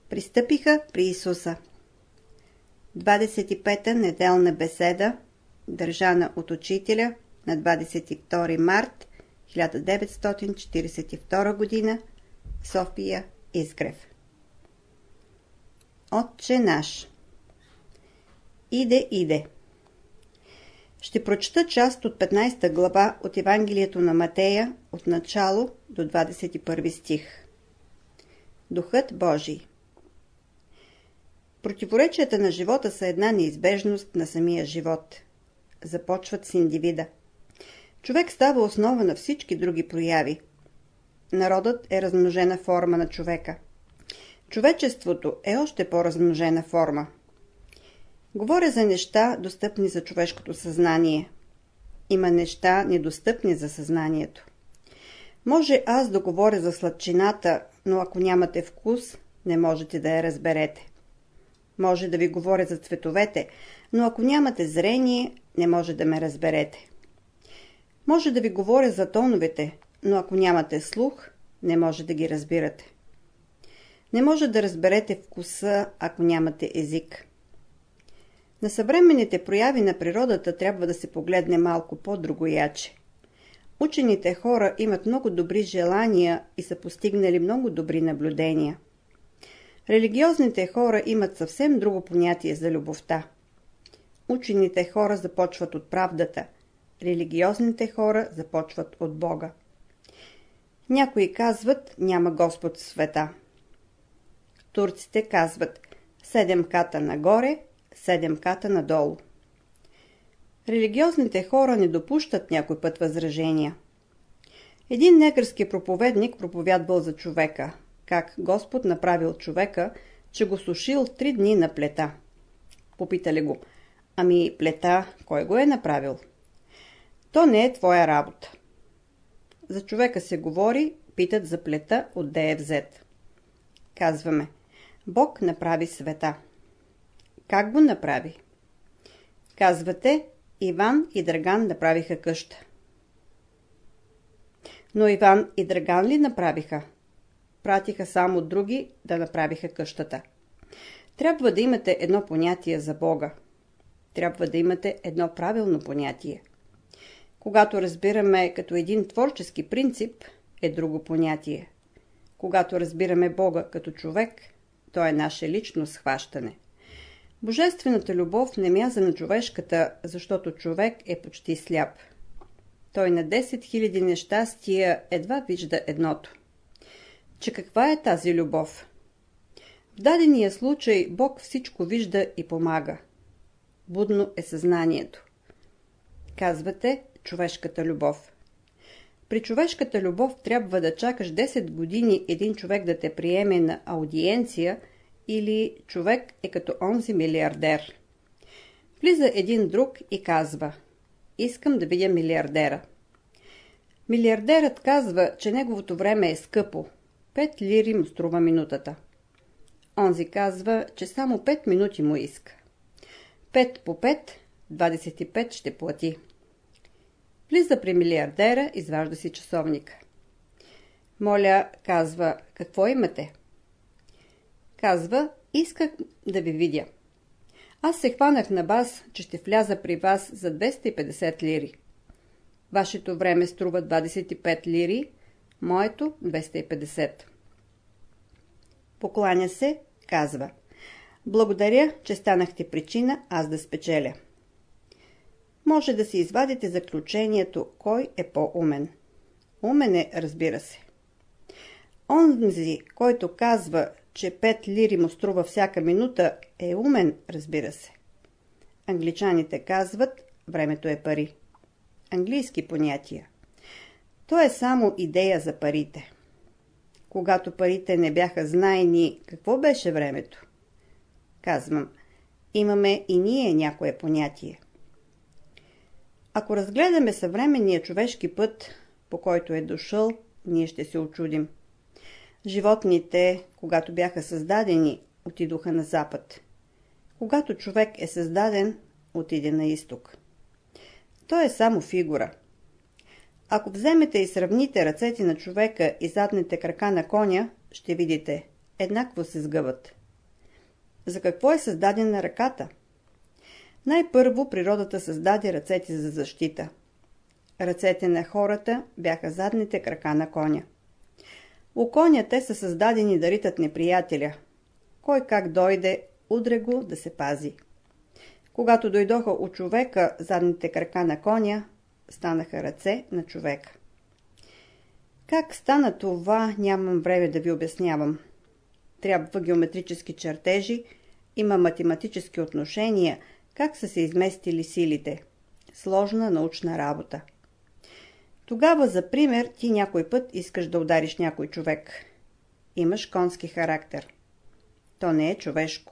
Пристъпиха при Исуса. 25-та неделна беседа, държана от учителя на 22 март 1942 г. София, Изгрев. Отче наш. Иде. Ще прочета част от 15 глава от Евангелието на Матея от начало до 21 стих. Духът Божий. Противоречията на живота са една неизбежност на самия живот. Започват с индивида. Човек става основа на всички други прояви. Народът е размножена форма на човека. Човечеството е още по-размножена форма. Говоря за неща, достъпни за човешкото съзнание. Има неща, недостъпни за съзнанието. Може аз да говоря за сладчината, но ако нямате вкус, не можете да я разберете. Може да ви говоря за цветовете, но ако нямате зрение, не може да ме разберете. Може да ви говоря за тоновете, но ако нямате слух, не може да ги разбирате. Не може да разберете вкуса, ако нямате език. На съвременните прояви на природата трябва да се погледне малко по-другояче. Учените хора имат много добри желания и са постигнали много добри наблюдения. Религиозните хора имат съвсем друго понятие за любовта. Учените хора започват от правдата. Религиозните хора започват от Бога. Някои казват, няма Господ в света. Турците казват 7 ката нагоре, 7 ката надолу. Религиозните хора не допущат някой път възражения. Един негърски проповедник проповядвал за човека, как Господ направил човека, че го сушил 3 дни на плета. Попитали го, ами плета, кой го е направил? То не е твоя работа. За човека се говори, питат за плета отде е взет. Казваме, Бог направи света. Как го направи? Казвате, Иван и Драган направиха къща. Но Иван и Драган ли направиха? Пратиха само други да направиха къщата. Трябва да имате едно понятие за Бога. Трябва да имате едно правилно понятие. Когато разбираме като един творчески принцип, е друго понятие. Когато разбираме Бога като човек, то е наше лично схващане. Божествената любов не мяза на човешката, защото човек е почти сляп. Той на 10 000 нещастия едва вижда едното. Че каква е тази любов? В дадения случай Бог всичко вижда и помага. Будно е съзнанието. Казвате човешката любов. При човешката любов трябва да чакаш 10 години един човек да те приеме на аудиенция или човек е като онзи милиардер. Влиза един друг и казва, искам да видя милиардера. Милиардерът казва, че неговото време е скъпо. 5 лири му струва минутата. Онзи казва, че само 5 минути му иска. 5 по 5, 25 ще плати. Влиза при милиардера, изважда си часовника. Моля, казва, какво имате? Казва, исках да ви видя. Аз се хванах на вас, че ще вляза при вас за 250 лири. Вашето време струва 25 лири, моето 250. Покланя се, казва, благодаря, че станахте причина аз да спечеля. Може да си извадите заключението, кой е по-умен. Умен е, разбира се. Онзи, който казва, че 5 лири му струва всяка минута, е умен, разбира се. Англичаните казват, времето е пари. Английски понятия. То е само идея за парите. Когато парите не бяха знайни, какво беше времето? Казвам, имаме и ние някое понятие. Ако разгледаме съвременния човешки път, по който е дошъл, ние ще се очудим. Животните, когато бяха създадени, отидоха на запад. Когато човек е създаден, отиде на изток. То е само фигура. Ако вземете и сравните ръцете на човека и задните крака на коня, ще видите, еднакво се сгъват. За какво е създадена ръката? Най-първо природата създаде ръцете за защита. Ръцете на хората бяха задните крака на коня. У коня те са създадени да ритат неприятеля. Кой как дойде, удре го да се пази. Когато дойдоха у човека задните крака на коня, станаха ръце на човека. Как стана това, нямам време да ви обяснявам. Трябва геометрически чертежи, има математически отношения, как са се изместили силите. Сложна научна работа. Тогава, за пример, ти някой път искаш да удариш някой човек. Имаш конски характер. То не е човешко.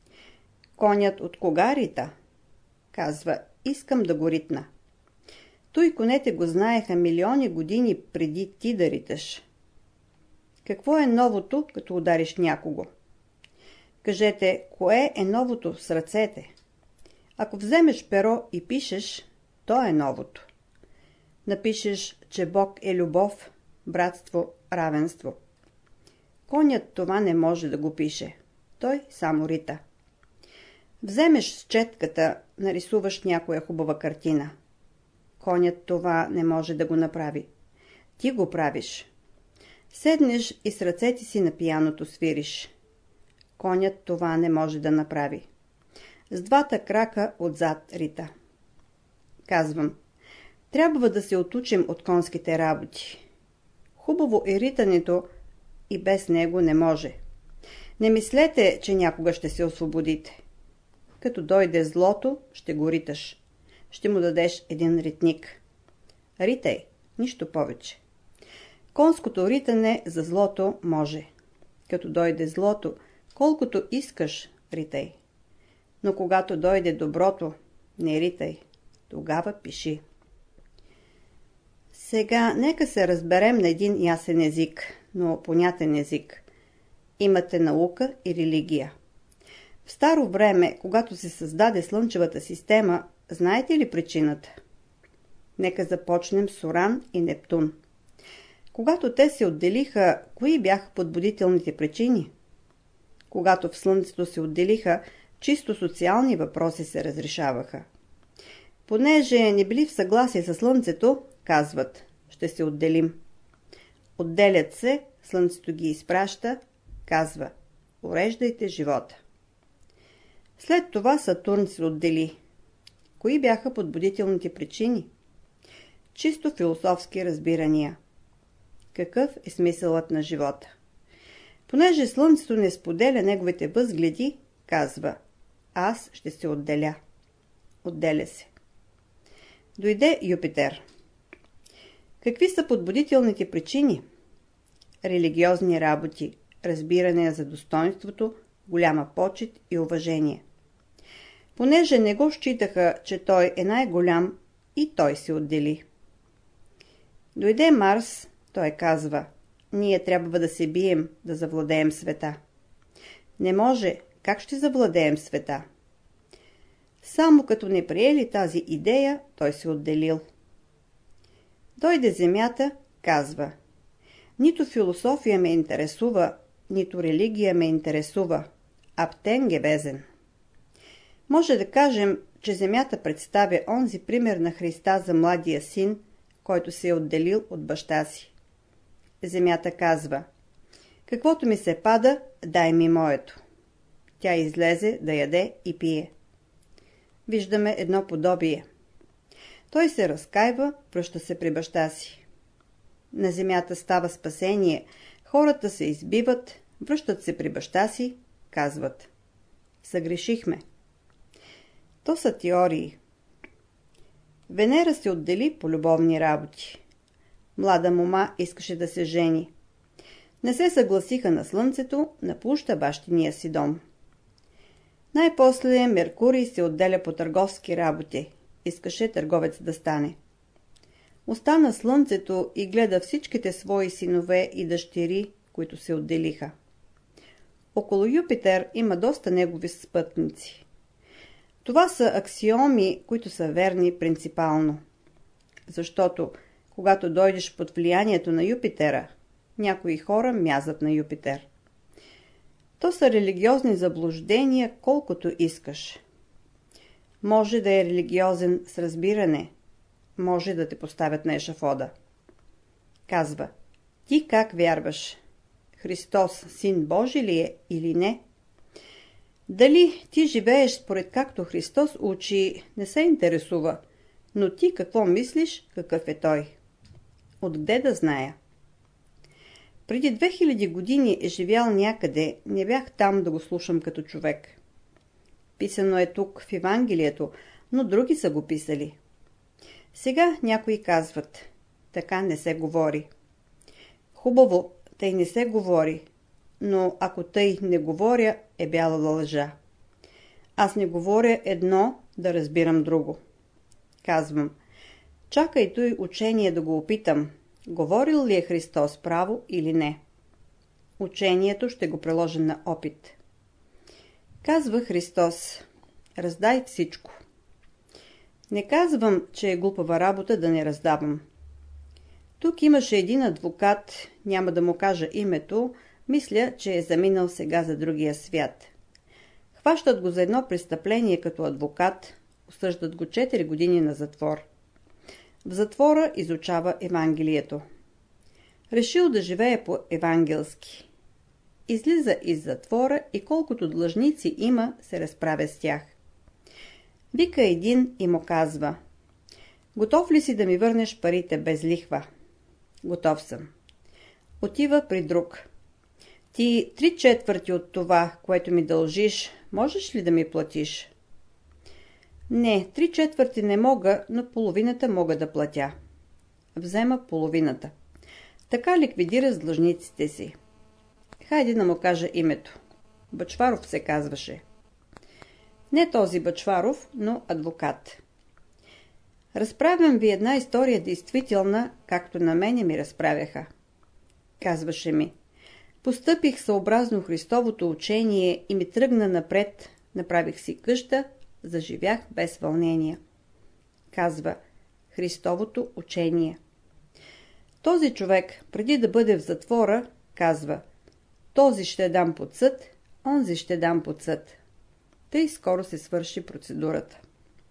Конят от кога рита? Казва, искам да го ритна. Той конете го знаеха милиони години преди ти да риташ. Какво е новото, като удариш някого? Кажете, кое е новото с ръцете? Ако вземеш перо и пишеш, то е новото. Напишеш, че Бог е любов, братство, равенство. Конят това не може да го пише. Той само рита. Вземеш с четката, нарисуваш някоя хубава картина. Конят това не може да го направи. Ти го правиш. Седнеш и с ръцете си на пияното свириш. Конят това не може да направи. С двата крака отзад рита. Казвам, трябва да се отучим от конските работи. Хубаво е ритането и без него не може. Не мислете, че някога ще се освободите. Като дойде злото, ще го риташ. Ще му дадеш един ритник. Ритай, нищо повече. Конското ритане за злото може. Като дойде злото, колкото искаш, ритай. Но когато дойде доброто, не ритай. Тогава пиши. Сега нека се разберем на един ясен език, но понятен език. Имате наука и религия. В старо време, когато се създаде Слънчевата система, знаете ли причината? Нека започнем с Уран и Нептун. Когато те се отделиха, кои бяха подбудителните причини? Когато в Слънцето се отделиха, чисто социални въпроси се разрешаваха. Понеже не били в съгласие с Слънцето, казват, ще се отделим. Отделят се, Слънцето ги изпраща, казва, уреждайте живота. След това Сатурн се отдели. Кои бяха подбудителните причини? Чисто философски разбирания. Какъв е смисълът на живота? Понеже Слънцето не споделя неговите възгледи, казва, аз ще се отделя. Отделя се. Дойде Юпитер. Какви са подбудителните причини? Религиозни работи, разбиране за достоинството, голяма почит и уважение. Понеже не го считаха, че той е най-голям, и той се отдели. Дойде Марс, той казва, ние трябва да се бием, да завладеем света. Не може, как ще завладеем света? Само като не приели тази идея, той се отделил. Дойде Земята, казва, нито философия ме интересува, нито религия ме интересува, аптен гебезен. Може да кажем, че Земята представя онзи пример на Христа за младия син, който се е отделил от баща си. Земята казва, каквото ми се пада, дай ми моето. Тя излезе да яде и пие. Виждаме едно подобие. Той се разкайва, връща се при баща си. На земята става спасение, хората се избиват, връщат се при баща си, казват. Съгрешихме. То са теории. Венера се отдели по любовни работи. Млада мома искаше да се жени. Не се съгласиха на Слънцето, напуща бащиния си дом. Най-после Меркурий се отделя по търговски работи. Искаше търговец да стане. Остана Слънцето и гледа всичките свои синове и дъщери, които се отделиха. Около Юпитер има доста негови спътници. Това са аксиоми, които са верни принципално. Защото, когато дойдеш под влиянието на Юпитера, някои хора мязат на Юпитер. То са религиозни заблуждения, колкото искаш. Може да е религиозен с разбиране, може да те поставят на ешафода. Казва: ти как вярваш? Христос Син Божий ли е или не? Дали ти живееш според както Христос учи, не се интересува, но ти какво мислиш, какъв е Той? Откъде да зная? Преди 2000 години е живял някъде, не бях там да го слушам като човек. Писано е тук в Евангелието, но други са го писали. Сега някои казват: така не се говори. Хубаво, тъй не се говори, но ако тъй не говоря, е бяла лъжа. Аз не говоря едно, да разбирам друго. Казвам: чакай той учение да го опитам, говорил ли е Христос право или не. Учението ще го приложим на опит. Казва Христос: раздай всичко. Не казвам, че е глупава работа да не раздавам. Тук имаше един адвокат, няма да му кажа името, мисля, че е заминал сега за другия свят. Хващат го за едно престъпление като адвокат, осъждат го 4 години на затвор. В затвора изучава Евангелието. Решил да живее по-евангелски. Излиза из затвора и колкото длъжници има, се разправя с тях. Вика един и му казва: готов ли си да ми върнеш парите без лихва? Готов съм. Отива при друг. Ти 3/4 от това, което ми дължиш, можеш ли да ми платиш? Не, 3/4 не мога, но половината мога да платя. Взема половината. Така ликвидира с длъжниците си. Хайде да му кажа името. Бъчваров се казваше. Не този Бъчваров, но адвокат. Разправям ви една история действителна, както на мене ми разправяха. Казваше ми: постъпих съобразно Христовото учение и ми тръгна напред, направих си къща, заживях без вълнения. Казва: Христовото учение. Този човек, преди да бъде в затвора, казва: този ще дам под съд, онзи ще дам под съд. Тъй скоро се свърши процедурата.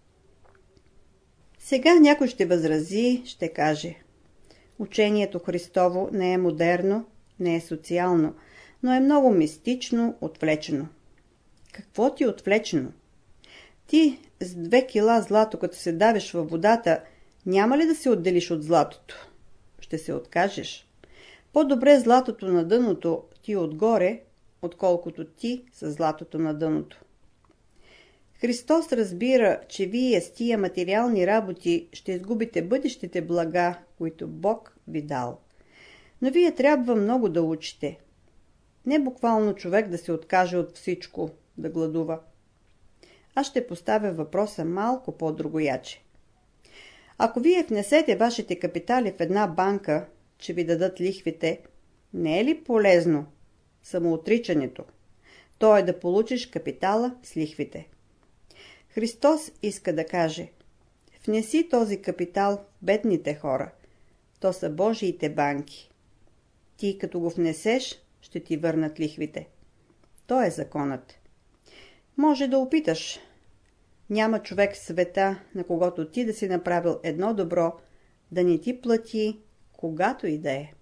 Сега някой ще възрази, ще каже: учението Христово не е модерно, не е социално, но е много мистично, отвлечено. Какво ти е отвлечено? Ти с 2 кила злато, като се давиш във водата, няма ли да се отделиш от златото? Ще се откажеш. По-добре златото на дъното ти отгоре, отколкото ти с златото на дъното. Христос разбира, че вие с тия материални работи ще изгубите бъдещите блага, които Бог ви дал. Но вие трябва много да учите. Не буквално човек да се откаже от всичко, да гладува. Аз ще поставя въпроса малко по-другояче. Ако вие внесете вашите капитали в една банка, че ви дадат лихвите, не е ли полезно самоотричането? То е да получиш капитала с лихвите. Христос иска да каже: внеси този капитал в бедните хора. То са Божиите банки. Ти като го внесеш, ще ти върнат лихвите. То е законът. Може да опиташ. Няма човек в света, на когото ти да си направил едно добро, да не ти плати, когато и да е.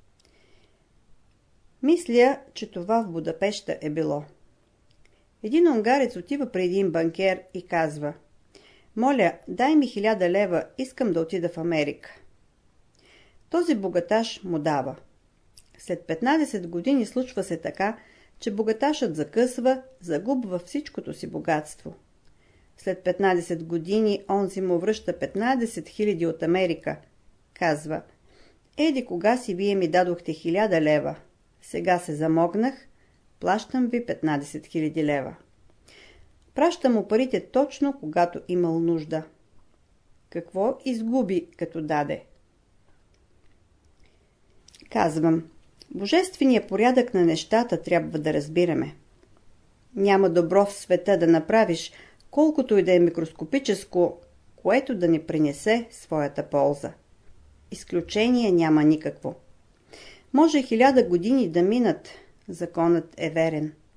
Мисля, че това в Будапеща е било. Един унгарец отива при един банкер и казва: моля, дай ми 1000 лева, искам да отида в Америка. Този богаташ му дава. След 15 години случва се така, че богаташът закъсва, загубва всичкото си богатство. След 15 години онзи му връща 15 000 от Америка. Казва: еди кога си вие ми дадохте 1000 лева. Сега се замогнах, плащам ви 15 000 лева. Праща му парите точно, когато имал нужда. Какво изгуби, като даде? Казвам: божественият порядък на нещата трябва да разбираме. Няма добро в света да направиш, колкото и да е микроскопическо, което да не принесе своята полза. Изключение няма никакво. Може 1000 години да минат, законът е верен.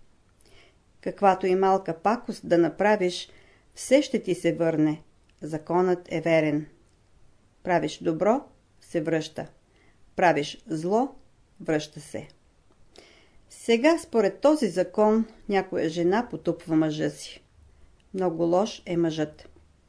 Каквато и малка пакост да направиш, все ще ти се върне. Законът е верен. Правиш добро, се връща. Правиш зло, връща се. Сега, според този закон, някоя жена потупва мъжа си. Много лош е мъжът.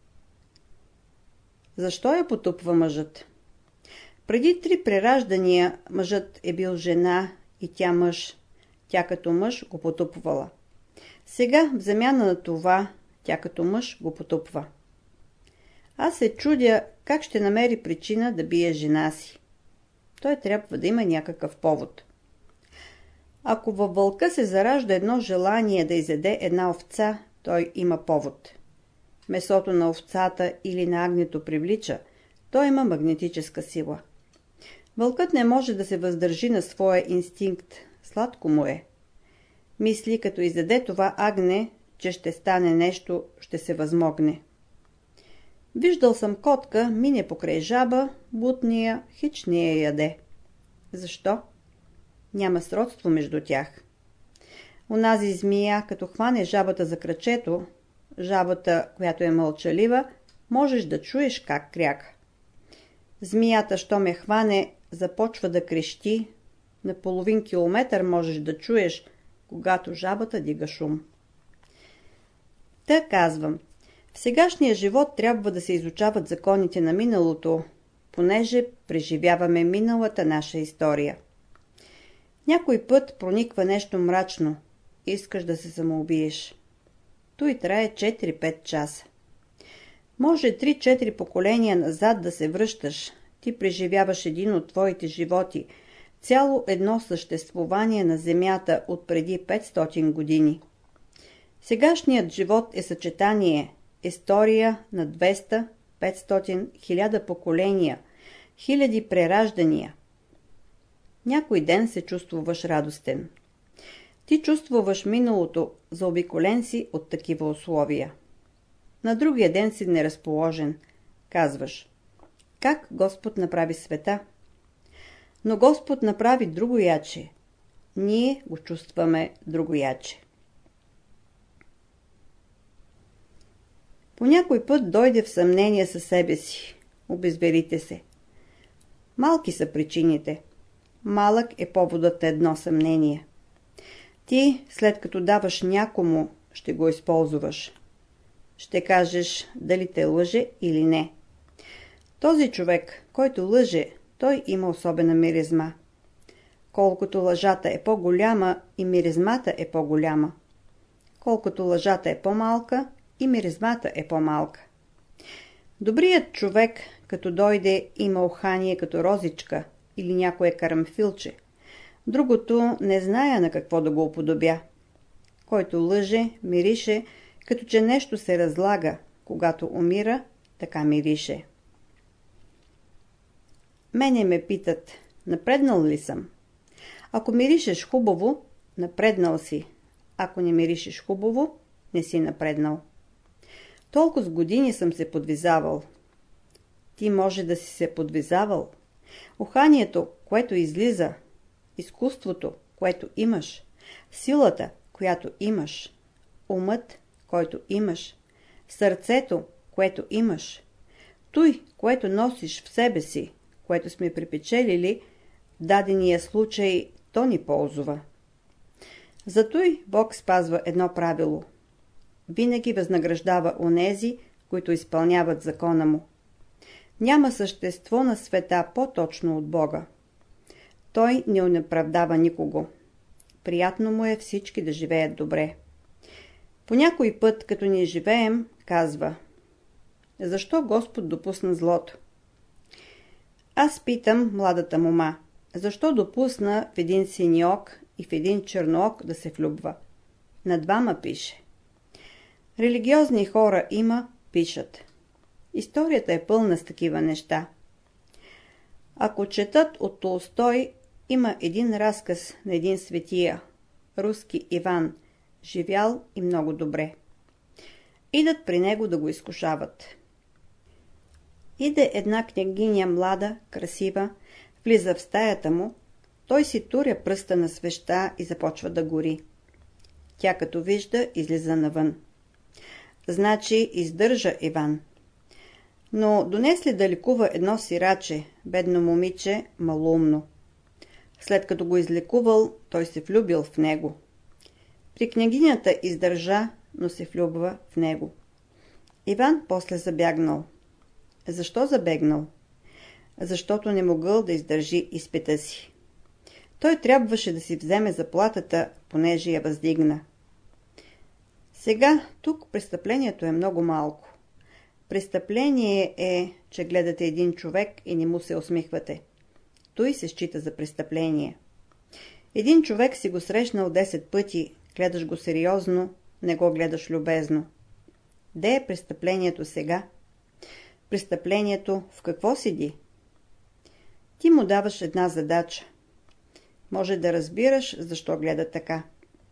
Защо я потупва мъжът? Преди 3 прераждания мъжът е бил жена и тя мъж. Тя като мъж го потупвала. Сега, в замяна на това, тя като мъж го потупва. Аз се чудя как ще намери причина да бие жена си. Той трябва да има някакъв повод. Ако във вълка се заражда едно желание да изяде една овца, той има повод. Месото на овцата или на агнето привлича, той има магнетическа сила. Вълкът не може да се въздържи на своя инстинкт, сладко му е. Мисли, като изяде това агне, че ще стане нещо, ще се възмогне. Виждал съм котка, мине покрай жаба, бутния, хич не я яде. Защо? Няма сродство между тях. Онази змия, като хване жабата за крачето, жабата, която е мълчалива, можеш да чуеш как кряка. Змията, що ме хване, започва да крещи. На половин километър можеш да чуеш, когато жабата дига шум. Та казвам, в сегашния живот трябва да се изучават законите на миналото, понеже преживяваме миналата наша история. Някой път прониква нещо мрачно, искаш да се самоубиеш. Той трае 4-5 часа. Може 3-4 поколения назад да се връщаш, ти преживяваш един от твоите животи, цяло едно съществувание на Земята от преди 500 години. Сегашният живот е съчетание, история на 200, 500, 1000 поколения, хиляди прераждания. Някой ден се чувствуваш радостен. Ти чувствуваш миналото, заобиколен си от такива условия. На другия ден си неразположен. Казваш, как Господ направи света? Но Господ направи другояче. Ние го чувстваме другояче. По някой път дойде в съмнение със себе си. Обезберите се. Малки са причините. Малък е поводът едно съмнение. Ти, след като даваш някому, ще го използваш. Ще кажеш дали те лъже или не. Този човек, който лъже, той има особена миризма. Колкото лъжата е по-голяма, и миризмата е по-голяма. Колкото лъжата е по-малка, и миризмата е по-малка. Добрият човек, като дойде, има ухание като розичка или някое карамфилче. Другото не зная на какво да го уподобя. Който лъже, мирише, като че нещо се разлага. Когато умира, така мирише. Мене ме питат, напреднал ли съм? Ако миришеш хубаво, напреднал си. Ако не миришеш хубаво, не си напреднал. Толкова с години съм се подвизавал. Ти може да си се подвизавал. Уханието, което излиза, изкуството, което имаш, силата, която имаш, умът, който имаш, сърцето, което имаш, той, което носиш в себе си, което сме припечелили, в дадения случай то ни ползва. Затой Бог спазва едно правило. Винаги възнаграждава онези, които изпълняват закона му. Няма същество на света по-точно от Бога. Той не оправдава никого. Приятно му е всички да живеят добре. По някой път, като ние живеем, казва: защо Господ допусна злото? Аз питам младата мома: защо допусна в един синиок и в един черноок да се влюбва? На двама пише. Религиозни хора има, пишат. Историята е пълна с такива неща. Ако четат от Толстой, има един разказ на един светия, руски Иван, живял и много добре. Идат при него да го изкушават. Иде една княгиня млада, красива, влиза в стаята му, той си туря пръста на свеща и започва да гори. Тя като вижда, излиза навън. Значи издържа Иван. Но донесли да лекува едно сираче, бедно момиче, малоумно. След като го излекувал, той се влюбил в него. При княгинята издържа, но се влюбва в него. Иван после забягнал. Защо забегнал? Защото не могъл да издържи изпита си. Той трябваше да си вземе заплатата, понеже я въздигна. Сега тук престъплението е много малко. Престъпление е, че гледате един човек и не му се усмихвате. Той се счита за престъпление. Един човек си го срещнал 10 пъти, гледаш го сериозно, не го гледаш любезно. Де е престъплението сега? Престъплението в какво седи? Ти му даваш една задача. Може да разбираш защо гледа така.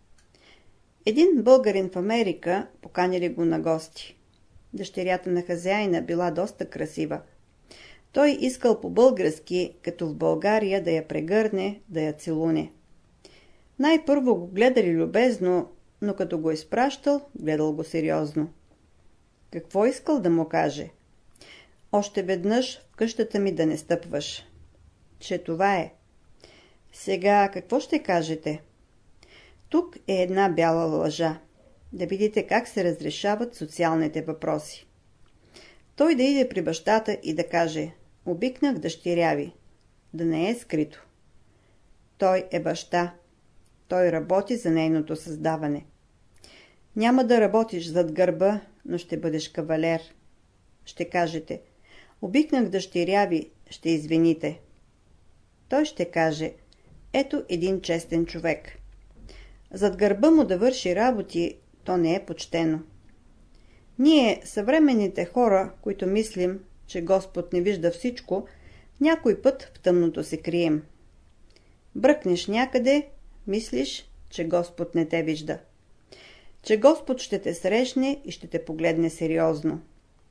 Един българин в Америка поканили го на гости. Дъщерята на хазяина била доста красива. Той искал по-български, като в България, да я прегърне, да я целуне. Най-първо го гледали любезно, но като го изпращал, гледал го сериозно. Какво искал да му каже? Още веднъж в къщата ми да не стъпваш. Че това е. Сега какво ще кажете? Тук е една бяла лъжа. Да видите как се разрешават социалните въпроси. Той да иде при бащата и да каже: обикнах дъщеря ви. Да не е скрито. Той е баща. Той работи за нейното създаване. Няма да работиш зад гърба, но ще бъдеш кавалер. Ще кажете: обикнах дъщеря ви, ще извините. Той ще каже: ето един честен човек. Зад гърба му да върши работи, то не е почтено. Ние, съвременните хора, които мислим, че Господ не вижда всичко, някой път в тъмното се крием. Бръкнеш някъде, мислиш, че Господ не те вижда. Че Господ ще те срещне и ще те погледне сериозно.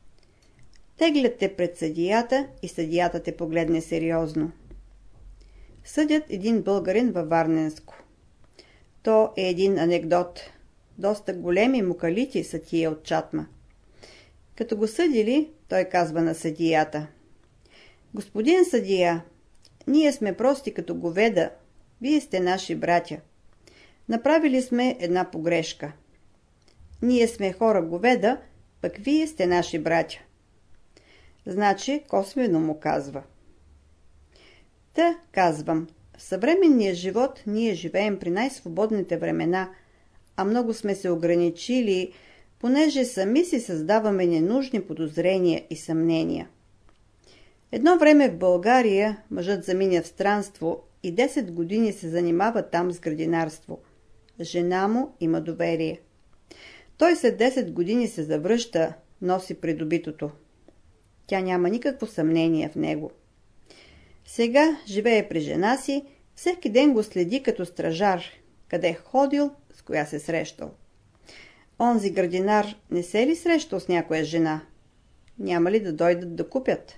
Теглят те пред съдията и съдията те погледне сериозно. Съдят един българин във Варненско. То е един анекдот. Доста големи мукалити са тия от Чатма. Като го съдили, той казва на съдията: господин съдия, ние сме прости като говеда, вие сте наши братя. Направили сме една погрешка. Ние сме хора говеда, пък вие сте наши братя. Значи косвено му казва. Та казвам, в съвременния живот ние живеем при най-свободните времена, а много сме се ограничили, понеже сами си създаваме ненужни подозрения и съмнения. Едно време в България мъжът заминя в странство и 10 години се занимава там с градинарство. Жена му има доверие. Той след 10 години се завръща, носи придобитото. Тя няма никакво съмнение в него. Сега живее при жена си, всеки ден го следи като стражар, къде е ходил, с коя се срещал. Онзи градинар не се ли срещал с някоя жена? Няма ли да дойдат да купят?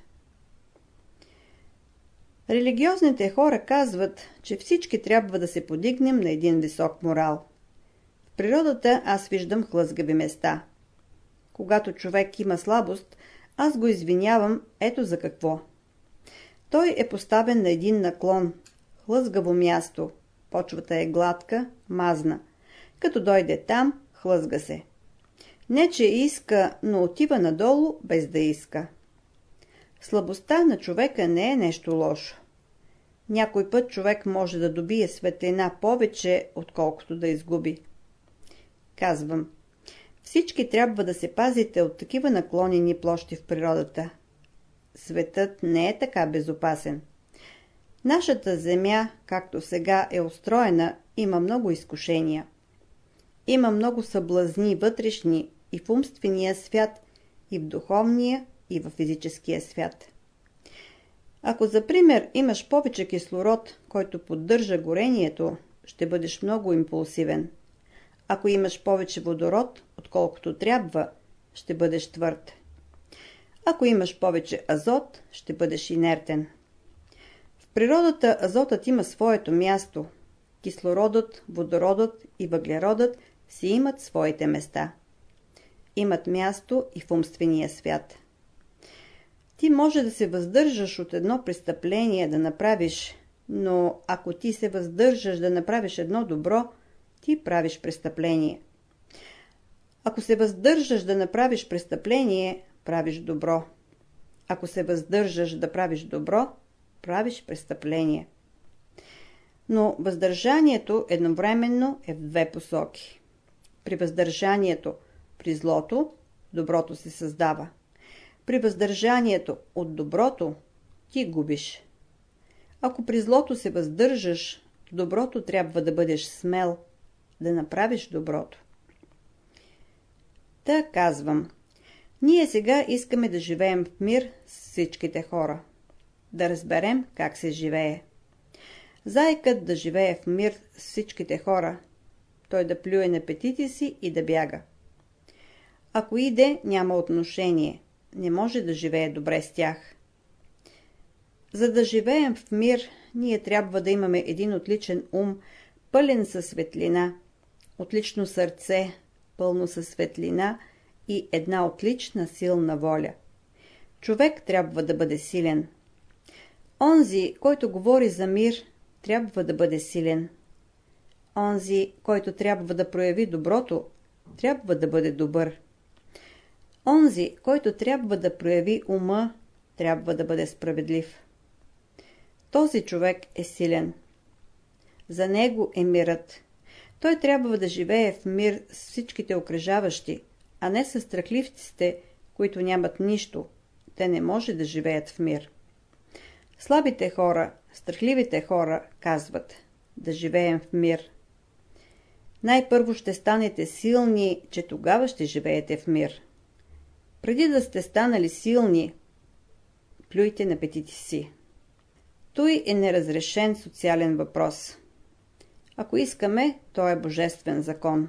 Религиозните хора казват, че всички трябва да се подигнем на един висок морал. В природата аз виждам хлъзгави места. Когато човек има слабост, аз го извинявам ето за какво. Той е поставен на един наклон, хлъзгаво място. Почвата е гладка, мазна. Като дойде там, хлъзга се. Не, че иска, но отива надолу, без да иска. Слабостта на човека не е нещо лошо. Някой път човек може да добие светлина повече, отколкото да изгуби. Казвам, всички трябва да се пазите от такива наклонени площи в природата. Светът не е така безопасен. Нашата земя, както сега е устроена, има много изкушения. Има много съблазни вътрешни и в умствения свят, и в духовния, и в физическия свят. Ако за пример имаш повече кислород, който поддържа горението, ще бъдеш много импулсивен. Ако имаш повече водород, отколкото трябва, ще бъдеш твърд. Ако имаш повече азот, ще бъдеш инертен. В природата азотът има своето място. Кислородът, водородът и въглеродът си имат своите места. Имат място и в умствения свят. Ти може да се въздържаш от едно престъпление да направиш, но ако ти се въздържаш да направиш едно добро, ти правиш престъпление. Ако се въздържаш да направиш престъпление, правиш добро. Ако се въздържаш да правиш добро, правиш престъпление. Но въздържанието едновременно е в две посоки. При въздържанието при злото, доброто се създава. При въздържанието от доброто, ти губиш. Ако при злото се въздържаш, доброто трябва да бъдеш смел, да направиш доброто. Та казвам, ние сега искаме да живеем в мир с всичките хора. Да разберем как се живее. Заекът да живее в мир с всичките хора, той да плюе на петите си и да бяга. Ако иде, няма отношение, не може да живее добре с тях. За да живеем в мир, ние трябва да имаме един отличен ум, пълен със светлина, отлично сърце, пълно със светлина и една отлична силна воля. Човек трябва да бъде силен. Онзи, който говори за мир, трябва да бъде силен. Онзи, който трябва да прояви доброто, трябва да бъде добър. Онзи, който трябва да прояви ума, трябва да бъде справедлив. Този човек е силен. За него е мирът. Той трябва да живее в мир с всичките окръжаващи, а не с страхливците, които нямат нищо. Те не може да живеят в мир. Слабите хора, страхливите хора казват да живеем в мир. Най-първо ще станете силни, че тогава ще живеете в мир. Преди да сте станали силни, плюйте на петите си. Той е неразрешен социален въпрос. Ако искаме, то е божествен закон.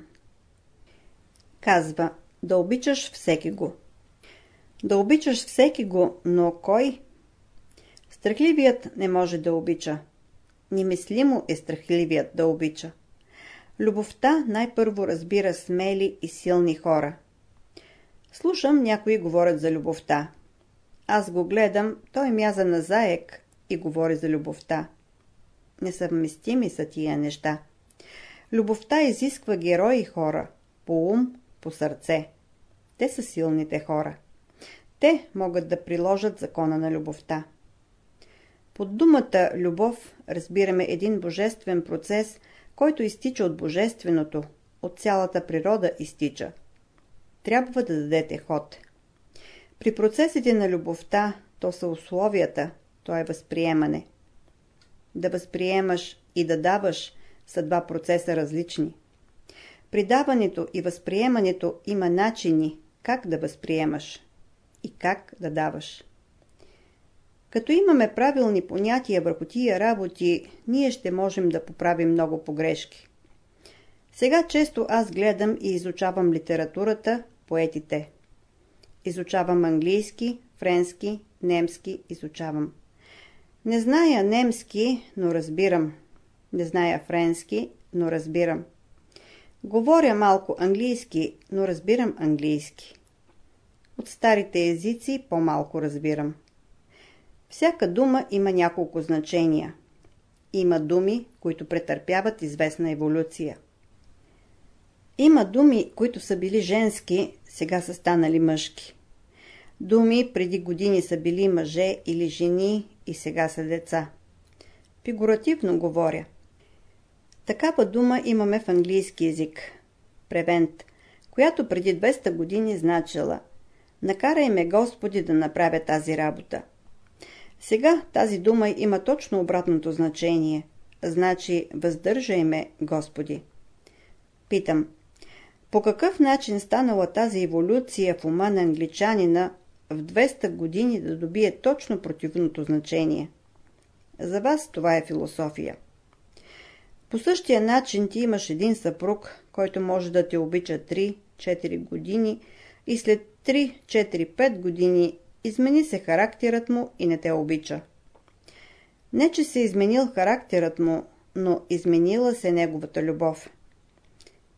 Казва, да обичаш всеки го. Да обичаш всеки го, но кой? Страхливият не може да обича. Немислимо е страхливият да обича. Любовта най-първо разбира смели и силни хора. Слушам, някои говорят за любовта. Аз го гледам, той мяза на заек и говори за любовта. Несъвместими са тия неща. Любовта изисква герои хора, по ум, по сърце. Те са силните хора. Те могат да приложат закона на любовта. Под думата любов разбираме един божествен процес, който изтича от божественото, от цялата природа изтича. Трябва да дадете ход. При процесите на любовта, то са условията, то е възприемане. Да възприемаш и да даваш са два процеса различни. При даването и възприемането има начини как да възприемаш и как да даваш. Като имаме правилни понятия върху тия работи, ние ще можем да поправим много погрешки. Сега често аз гледам и изучавам литературата, поетите. Изучавам английски, френски, немски изучавам. Не зная немски, но разбирам. Не зная френски, но разбирам. Говоря малко английски, но разбирам английски. От старите езици по-малко разбирам. Всяка дума има няколко значения. Има думи, които претърпяват известна еволюция. Има думи, които са били женски, сега са станали мъжки. Думи преди години са били мъже или жени и сега са деца. Фигуративно говоря. Такава дума имаме в английски език. Превент, която преди 200 години значила: накарай ме, Господи, да направя тази работа. Сега тази дума има точно обратното значение. Значи въздържай ме, Господи. Питам, по какъв начин станала тази еволюция в ума на англичанина в 200 години да добие точно противното значение? За вас това е философия. По същия начин ти имаш един съпруг, който може да те обича 3-4 години и след 3-4-5 години измени се характерът му и не те обича. Не, че се изменил характерът му, но изменила се неговата любов.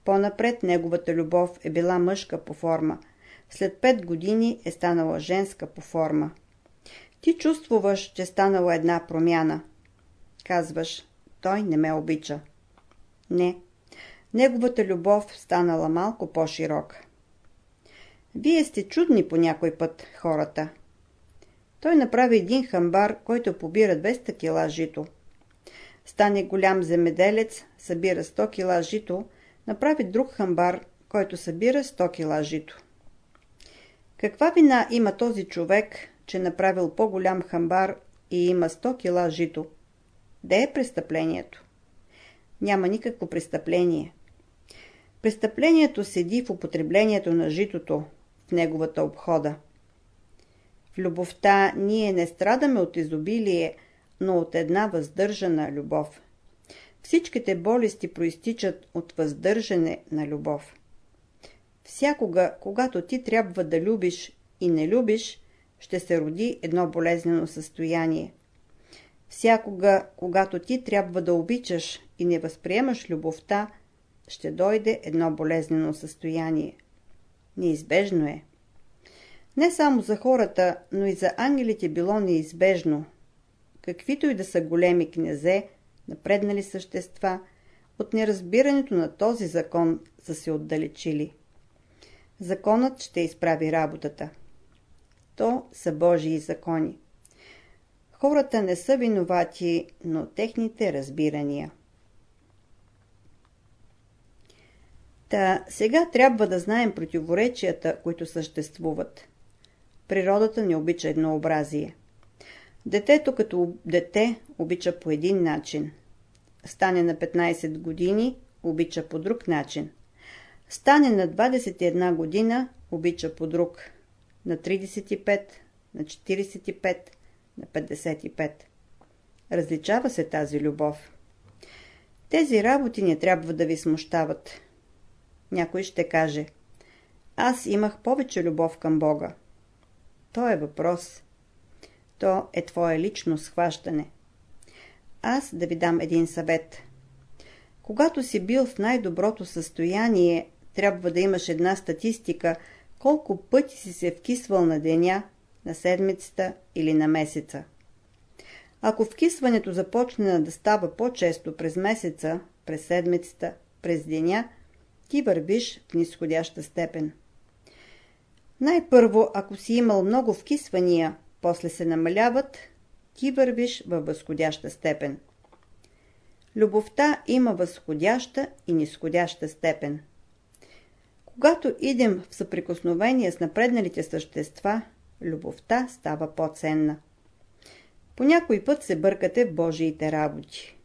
По-напред неговата любов е била мъжка по форма. След 5 години е станала женска по форма. Ти чувствуваш, че станала една промяна. Казваш, той не ме обича. Не, неговата любов станала малко по-широка. Вие сте чудни по някой път, хората. Той направи един хамбар, който побира 200 кила жито. Стане голям земеделец, събира 100 кила жито, направи друг хамбар, който събира 100 кила жито. Каква вина има този човек, че направил по-голям хамбар и има 100 кила жито? Де е престъплението? Няма никакво престъпление. Престъплението седи в употреблението на житото, в неговата обхода. В любовта ние не страдаме от изобилие, но от една въздържана любов. Всичките болести проистичат от въздържане на любов. Всякога, когато ти трябва да любиш и не любиш, ще се роди едно болезнено състояние. Всякога, когато ти трябва да обичаш и не възприемаш любовта, ще дойде едно болезнено състояние. Неизбежно е. Не само за хората, но и за ангелите било неизбежно. Каквито и да са големи князе, напреднали същества, от неразбирането на този закон са се отдалечили. Законът ще изправи работата. То са Божии закони. Хората не са виновати, но техните разбирания. Та сега трябва да знаем противоречията, които съществуват. Природата не обича еднообразие. Детето като дете обича по един начин. Стане на 15 години, обича по друг начин. Стане на 21 година, обича по друг. На 35, на 45, на 55. Различава се тази любов. Тези работи не трябва да ви смущават. Някой ще каже, аз имах повече любов към Бога. То е въпрос. То е твое лично схващане. Аз да ви дам един съвет. Когато си бил в най-доброто състояние, трябва да имаш една статистика, колко пъти си се вкисвал на деня, на седмицата или на месеца. Ако вкисването започне да става по-често през месеца, през седмицата, през деня, ти вървиш в низходяща степен. Най-първо, ако си имал много вкисвания, после се намаляват, ти вървиш във възходяща степен. Любовта има възходяща и низходяща степен. Когато идем в съприкосновение с напредналите същества, любовта става по-ценна. По някой път се бъркате в Божиите работи.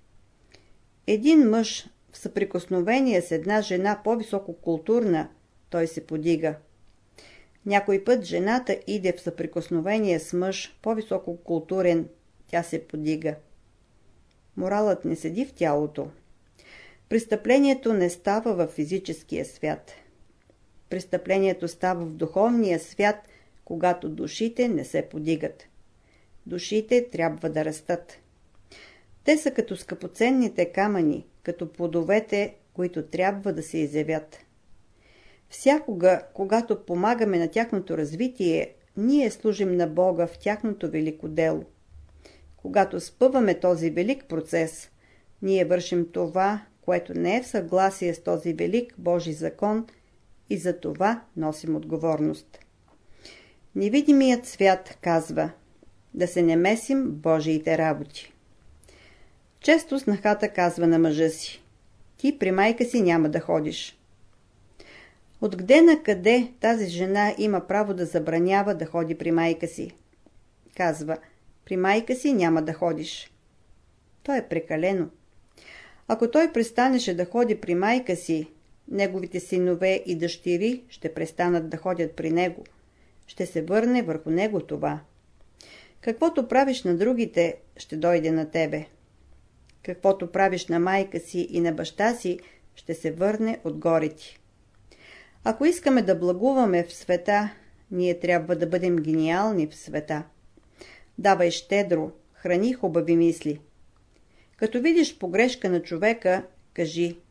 Един мъж в съприкосновение с една жена по-високо културна, той се подига. Някой път жената иде в съприкосновение с мъж по-високо културен, тя се подига. Моралът не седи в тялото. Престъплението не става в физическия свят. Престъплението става в духовния свят, когато душите не се подигат. Душите трябва да растат. Те са като скъпоценните камъни, като плодовете, които трябва да се изявят. Всякога, когато помагаме на тяхното развитие, ние служим на Бога в тяхното велико дело. Когато спъваме този велик процес, ние вършим това, което не е в съгласие с този велик Божий закон и за това носим отговорност. Невидимият свят казва да се не месим в Божиите работи. Често снахата казва на мъжа си: ти при майка си няма да ходиш. Откъде на къде тази жена има право да забранява да ходи при майка си? Казва: при майка си няма да ходиш. То е прекалено. Ако той престанеше да ходи при майка си, неговите синове и дъщери ще престанат да ходят при него. Ще се върне върху него това. Каквото правиш на другите, ще дойде на тебе. Каквото правиш на майка си и на баща си, ще се върне отгоре ти. Ако искаме да благуваме в света, ние трябва да бъдем гениални в света. Давай щедро, храни хубави мисли. Като видиш погрешка на човека, кажи: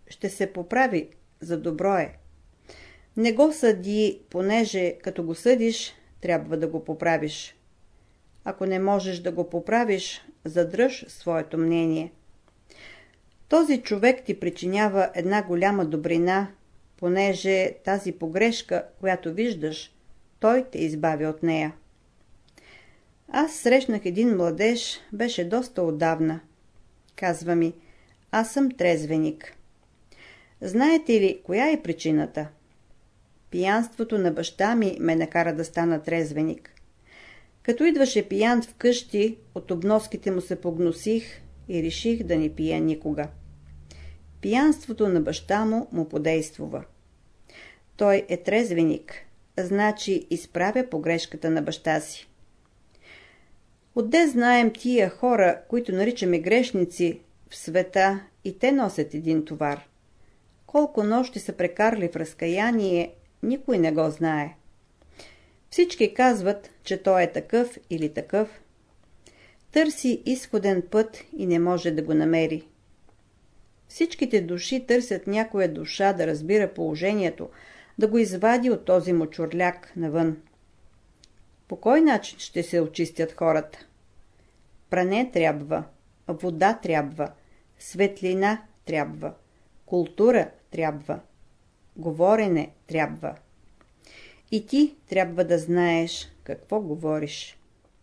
ще се поправи, за добро е. Не го съди, понеже като го съдиш, трябва да го поправиш. Ако не можеш да го поправиш, задръж своето мнение. Този човек ти причинява една голяма добрина, понеже тази погрешка, която виждаш, той те избави от нея. Аз срещнах един младеж, беше доста отдавна. Казва ми, аз съм трезвеник. Знаете ли, коя е причината? Пиянството на баща ми ме накара да стана трезвеник. Като идваше пиян вкъщи, от обноските му се погносих и реших да не пия никога. Пиянството на баща му подействува. Той е трезвеник, значи изправя погрешката на баща си. Отде знаем тия хора, които наричаме грешници, в света и те носят един товар. Колко нощи са прекарали в разкаяние, никой не го знае. Всички казват, че той е такъв или такъв. Търси изходен път и не може да го намери. Всичките души търсят някоя душа да разбира положението, да го извади от този му чурляк навън. По кой начин ще се очистят хората? Пране трябва, вода трябва, светлина трябва, култура трябва, говорене трябва. И ти трябва да знаеш какво говориш.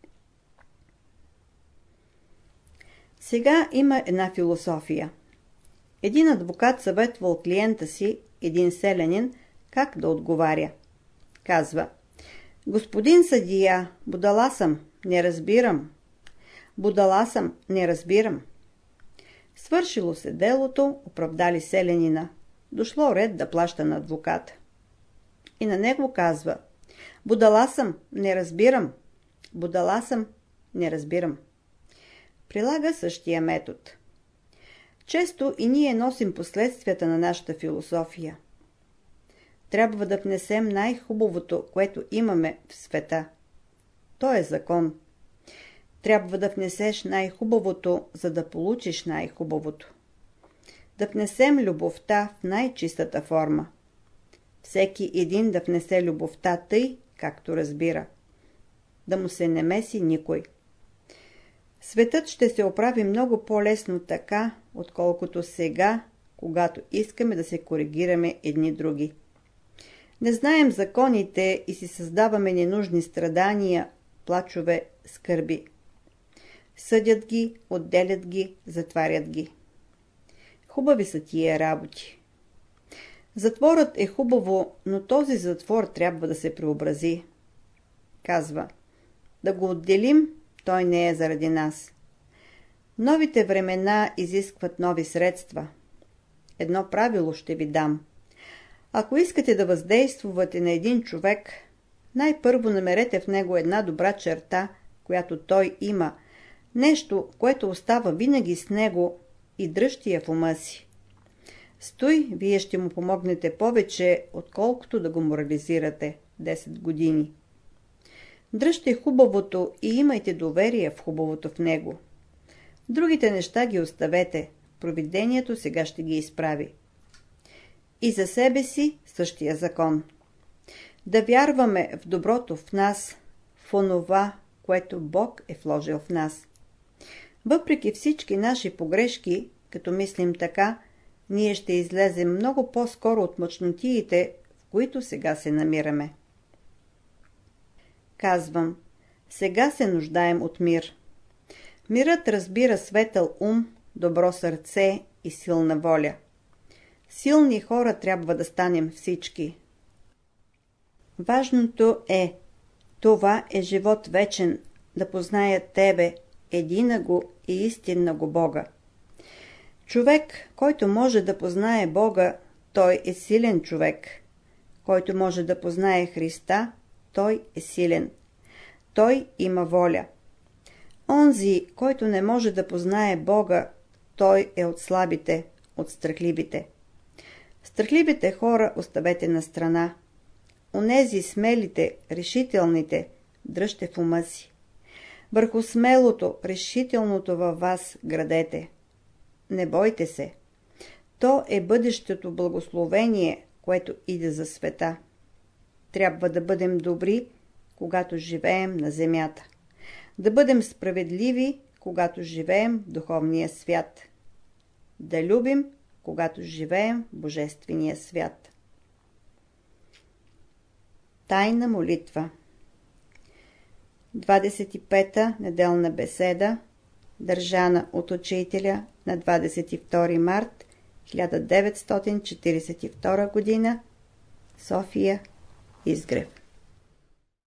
Сега има една философия. Един адвокат съветвал клиента си, един селянин, как да отговаря. Казва: господин съдия, будала съм, не разбирам. Будала съм, не разбирам. Свършило се делото, оправдали селянина. Дошло ред да плаща на адвоката. И на него казва: будала съм, не разбирам. Будала съм, не разбирам. Прилага същия метод. Често и ние носим последствията на нашата философия. Трябва да внесем най-хубавото, което имаме в света. То е закон. Трябва да внесеш най-хубавото, за да получиш най-хубавото. Да внесем любовта в най-чистата форма. Всеки един да внесе любовта тъй, както разбира. Да му се не меси никой. Светът ще се оправи много по-лесно така, отколкото сега, когато искаме да се коригираме едни други. Не знаем законите и си създаваме ненужни страдания, плачове, скърби. Съдят ги, отделят ги, затварят ги. Хубави са тия работи. Затворът е хубаво, но този затвор трябва да се преобрази. Казва: да го отделим, той не е заради нас. Новите времена изискват нови средства. Едно правило ще ви дам. Ако искате да въздействувате на един човек, най-първо намерете в него една добра черта, която той има, нещо, което остава винаги с него, и дръжте я в ума си. Стой, вие ще му помогнете повече, отколкото да го морализирате 10 години. Дръжте хубавото и имайте доверие в хубавото в него. Другите неща ги оставете, провидението сега ще ги изправи. И за себе си същия закон. Да вярваме в доброто в нас, в онова, което Бог е вложил в нас. Въпреки всички наши погрешки, като мислим така, ние ще излезем много по-скоро от мъчнотиите, в които сега се намираме. Казвам, сега се нуждаем от мир. Мирът разбира светъл ум, добро сърце и силна воля. Силни хора трябва да станем всички. Важното е, това е живот вечен, да позная Тебе, единаго и истиннаго Бога. Човек, който може да познае Бога, той е силен човек. Който може да познае Христа, той е силен. Той има воля. Онзи, който не може да познае Бога, той е от слабите, от страхливите. Страхливите хора оставете на страна. Онези смелите, решителните, дръжте в ума си. Върху смелото, решителното във вас градете. Не бойте се. То е бъдещето благословение, което иде за света. Трябва да бъдем добри, когато живеем на земята. Да бъдем справедливи, когато живеем в духовния свят. Да любим, когато живеем в божествения свят. Тайна молитва. 25-та неделна беседа, държана от учителя на 22 март 1942 г. София, Изгрев.